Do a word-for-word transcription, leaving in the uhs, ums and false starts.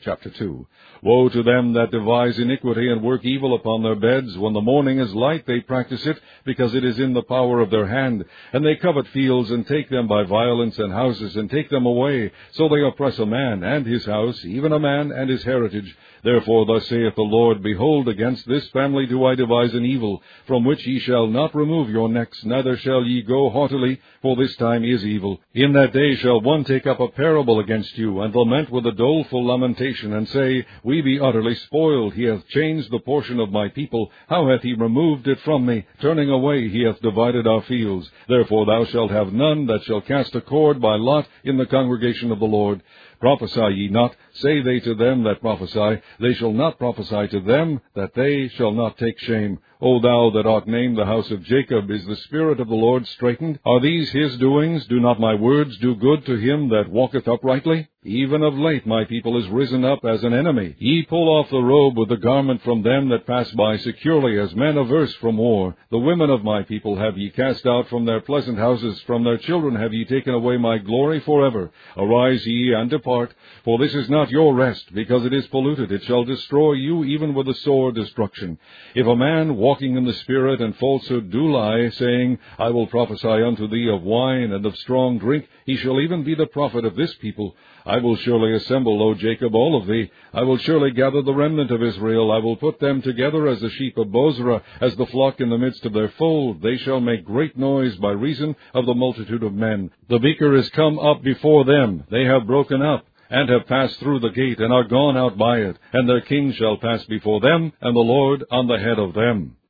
Chapter two. Woe to them that devise iniquity and work evil upon their beds. When the morning is light, they practice it, because it is in the power of their hand. And they covet fields, and take them by violence, and houses, and take them away. So they oppress a man and his house, even a man and his heritage. Therefore thus saith the Lord, Behold, against this family do I devise an evil, from which ye shall not remove your necks, neither shall ye go haughtily, for this time is evil. In that day shall one take up a parable against you, and lament with a doleful lamentation, and say, We be utterly spoiled. He hath changed the portion of my people. How hath he removed it from me? Turning away he hath divided our fields. Therefore thou shalt have none that shall cast a cord by lot in the congregation of the Lord. Prophesy ye not, say they to them that prophesy. They shall not prophesy to them, that they shall not take shame. O thou that art named the house of Jacob, is the Spirit of the Lord straitened? Are these his doings? Do not my words do good to him that walketh uprightly? Even of late my people is risen up as an enemy. Ye pull off the robe with the garment from them that pass by securely, as men averse from war. The women of my people have ye cast out from their pleasant houses. From their children have ye taken away my glory forever. Arise ye, and depart, for this is not your rest, because it is polluted. It shall destroy you even with the sword destruction. If a man walking in the Spirit and falsehood do lie, saying, I will prophesy unto thee of wine and of strong drink, he shall even be the prophet of this people. I will surely assemble, O Jacob, all of thee. I will surely gather the remnant of Israel. I will put them together as the sheep of Bozrah, as the flock in the midst of their fold. They shall make great noise by reason of the multitude of men. The beaker is come up before them. They have broken up, and have passed through the gate, and are gone out by it. And their king shall pass before them, and the Lord on the head of them.